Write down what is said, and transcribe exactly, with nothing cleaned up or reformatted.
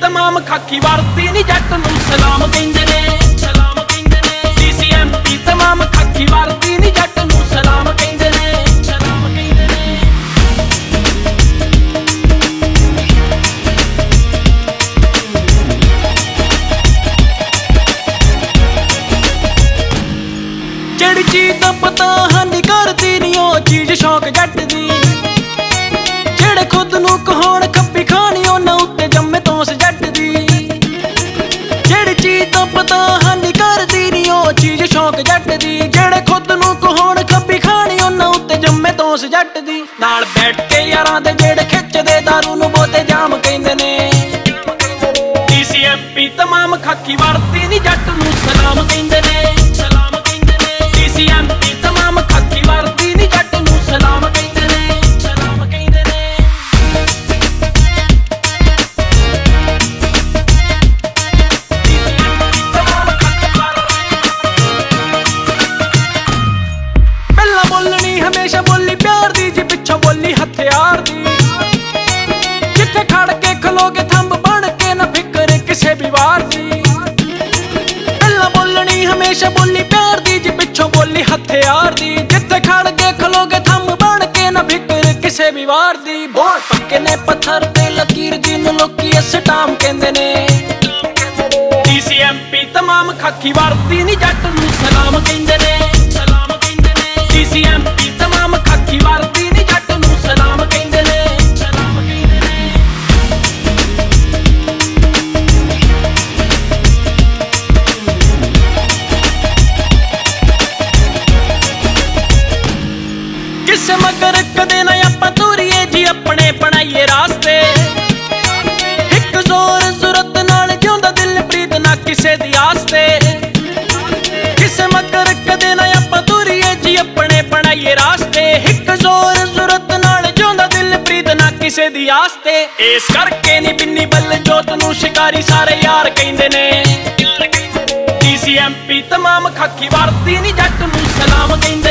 तमाम खाकी वरती नी जट नूं सलाम कहंदे ने सलाम कहंदे ने डी सी एम पी तमाम खाकी वरती नी जट नूं सलाम कहंदे ने सलाम कहंदे ने जेड़ी चीज दा पता हानि करदी नी ओ चीज शौक जट दी जेड़े खुद नूं कहाउण खप्पी खानी उन्हां उत्ते जम्मे तोस जट दी जेड़ी चीज दा पता हानि करदी नी ओ चीज शौक जट दी जेड़े खुद नूं कहाउण खप्पी खानी उन्हां उत्ते जम्मे तोस जट दी नाल बैठ के यारां दे जेड़े खिच्चदे दारू नूं बोते जाम कहंदे ने डी सी एम पी तमाम खाकी वरती नी जट नूं सलाम कहंदे ने सलाम कहंदे ने डी सी एम पी तमाम खाकी वरती नी जट नूं सलाम कहंदे ने सलाम कहंदे ने पहला बोलनी हमेशा बोली प्यार दी जी पिछों बोली हथियार दी जिथे खड़ के खलोगे थंब बन के न फिक्र किसे भी वार दी पहला बोलनी हमेशा बोली प्यार दी जी पिछों बोली हथियार दी जिथे खड़ के खलोगे थंब बन के न फिक्र किसे भी वार दी बोल पक्के ने पत्थर ते लकीर जिन्नू लोकी स्टाम कहंदे ने डी सी एम पी तमाम खाकी वरती नी जट नूं सलाम कहंदे ने सलाम कहंदे ने डी सी एम पी तमाम खाकी वरती नी जट नूं सलाम कहंदे ने सलाम कहंदे ने किसे मगर कदे ना आपां तुरीए जी अपने बनाईए रास्ते एक जोर जरूरत नाल जिउंदा दिल प्रीत ना किसे दी आस्ते किसे मगर कदे ना आपां तुरीए जी अपने बनाईए रास्ते एक जोर जरूरत नाल जिउंदा दिल प्रीत ना किसे दी आस्ते इस करके नी बिन्नी बल जोत नूं शिकारी सारे यार कहंदे ने डी सी एम पी तमाम खाकी वरती नी जट नूं सलाम कहंदे